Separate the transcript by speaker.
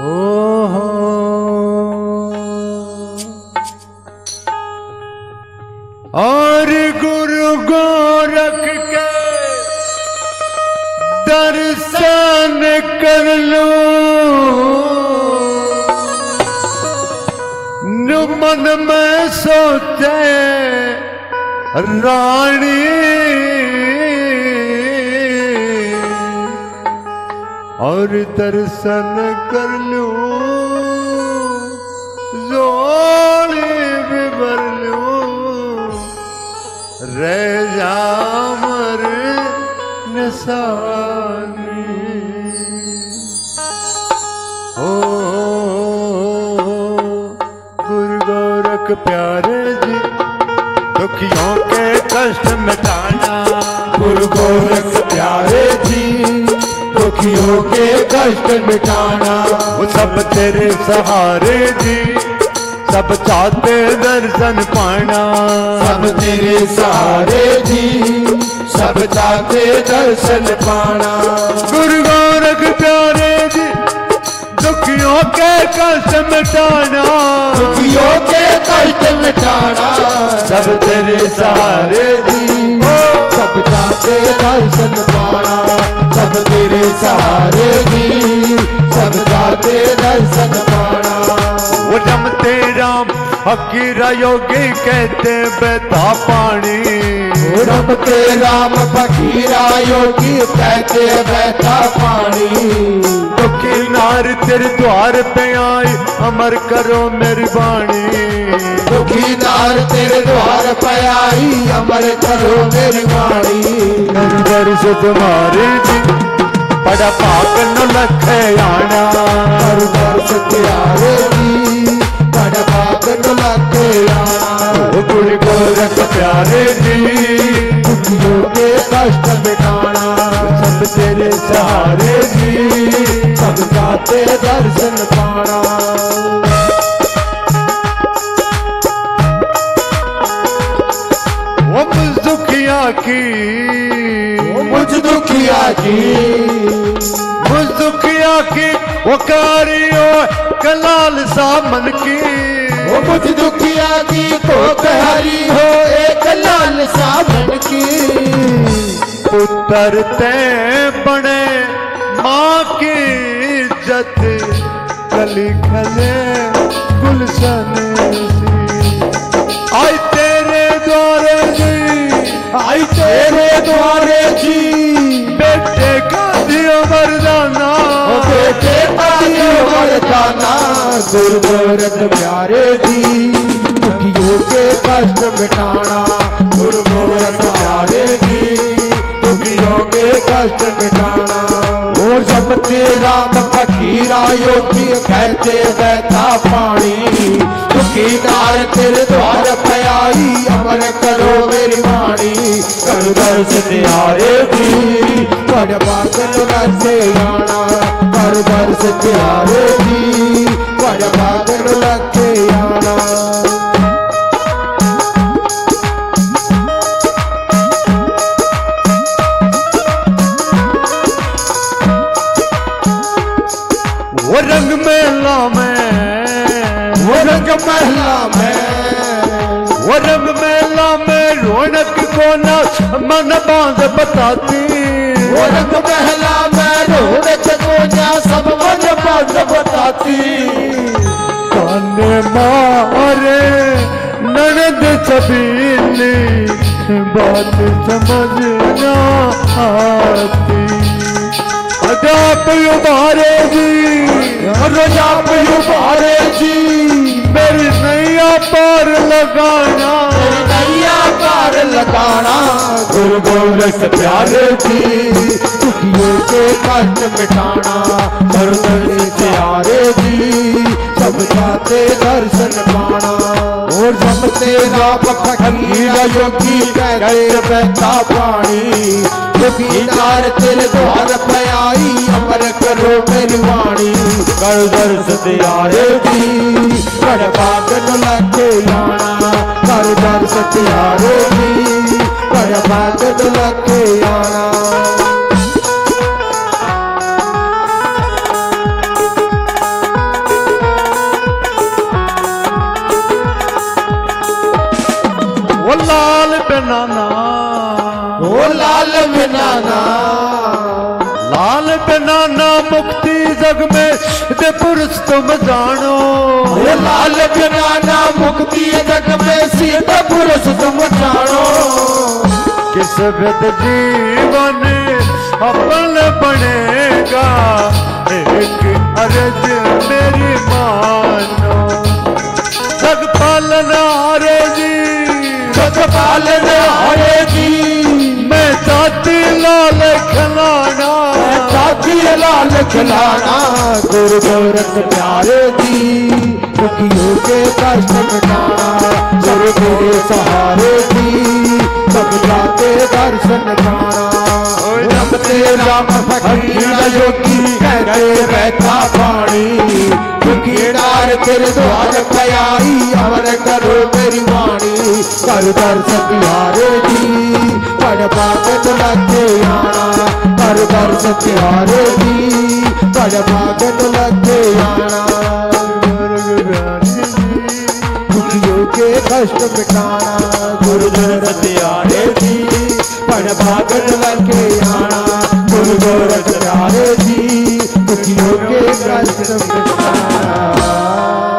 Speaker 1: और गुरु गोरख के दर्शन कर लो मन में सोचे रानी और दर्शन कर लूं जोड़ी भी भर लूं रह जा मर निशानी। ओ गुरु गोरख प्यारे जी दुखियों के कष्ट मिटाना।
Speaker 2: गुरु गोरख प्यारे जी दुखियों के कष्ट मिटाना।
Speaker 1: वो सब तेरे सहारे जी सब चाहते दर्शन पाना।
Speaker 2: सब तेरे सहारे जी सब चाहते दर्शन पाना।
Speaker 1: गुरु गोरख प्यारे जी दुखियों के कष्ट मिटाना।
Speaker 2: दुखियों के कष्ट मिटाना।
Speaker 1: सब तेरे सहारे जी
Speaker 2: सब चाहते दर्शन पाना। सब तेरे सहारे जी सब चाहते दर्शन पाना।
Speaker 1: वो रमते राम फकीरा योगी कहते बेता पानी।
Speaker 2: वो रमते राम फकीरा योगी कहते बहता पानी।
Speaker 1: दुखी नार तेरे द्वार पे आई अमर करो मेरी वाणी।
Speaker 2: दुखी नार तेरे द्वार पे आई अमर करो मेरी वाणी।
Speaker 1: दर्श तुम्हारे जी बड़ा पाप न लखे आना।
Speaker 2: दर्श त्यारे जी बड़ा पाप न लखे आना।
Speaker 1: गुरु गोरख प्यारे जी
Speaker 2: दुखियों के कष्ट मिटाना।
Speaker 1: सब तेरे सहारे जी
Speaker 2: सब चाहते दर्शन पाना।
Speaker 1: वो मुझ दुखिया की
Speaker 2: मुझ दुखिया की
Speaker 1: मुझ दुखिया की वो कारियो कलाल सा मन की।
Speaker 2: वो मुझ दुखिया की को कहरी हो एक लाल सावन की।
Speaker 1: पुत्र ते बने माँ की इज्जत कली खले गुलशन सी। आई तेरे द्वारे जी
Speaker 2: आई तेरे द्वारे जी
Speaker 1: बेटे का दियो वरदाना।
Speaker 2: बेटे का दियो वरदाना। गुरु गोरख प्यारे जी दुखियों के कष्ट मिटाना। गुरु गोरख प्यारे जी दुखियों के कष्ट मिटाना। और सब तेरा फकीरा योगी कहते बहता पानी। दुखी नार तेरे द्वार पे आई अमर करो मेरी वाणी। कर दर्श त्यारे जी बड़ बागन लगे आना। कर दर्श त्यारे जी बड़ बागन लगे आना।
Speaker 1: वो रंग मेला में
Speaker 2: वो रंग महला में
Speaker 1: वो रंग मेला में रौनक को ना मन बांध बताती।
Speaker 2: वो रंग महला में रौनक को ना सब मन बांध बताती।
Speaker 1: काने मारे ननद छबीली बात समझ ना आती। अजाप उबारे जी
Speaker 2: रजाप उबारे जी
Speaker 1: मेरी नैया पार लगाना।
Speaker 2: मेरी नैया पार लगाना। गुरु गोरख प्यारे जी दुखियों के कष्ट मिटाना। गुरु गोरख प्यारे जी सब चाहते दर्शन पाना। और सब तेरा फकीरा योगी कहते बहता पानी। दुखी नार तेरे द्वार पे आई अमर करो मेरी वाणी। कर दर्श त्यारे जी बड़ बागन लगे आना। कर दर्श त्यारे जी बड़ बागन लगे आना।
Speaker 1: मुक्ति जग में दे पुरुष तुम जानो।
Speaker 2: ये लाल जनाना मुक्ति जग में सीता पुरुष तुम जानो।
Speaker 1: किस विध जीवन अपन बनेगा, एक अर्ज मेरी मानो। जग पालन हारे जी,
Speaker 2: जग पालन हारे जी,
Speaker 1: मैं जाति लाल खिलाना,
Speaker 2: जाति लाल खिलाना। गुरु गोरख प्यारे जी, दुखियों के कष्ट मिटाना। गुरु मेरे सहारे जी, सब जाते दर्शन पाना। जपते राम फकीर योगी, कहते बैठा पानी। दुखीदार तेरे द्वार पयाई, अमर करो तेरी वाणी। कर दर्शन प्यारे जी, पढ़ पागत लगे आना। कर दर्शन प्यारे जी, पढ़ पागत लगे आना। दुखियों के कष्ट मिटाना। गुरु गोरख प्यारे जी, पढ़ पागत लगे आना। गुरु गोरख प्यारे जी, दुखियों के कष्ट मिटाना।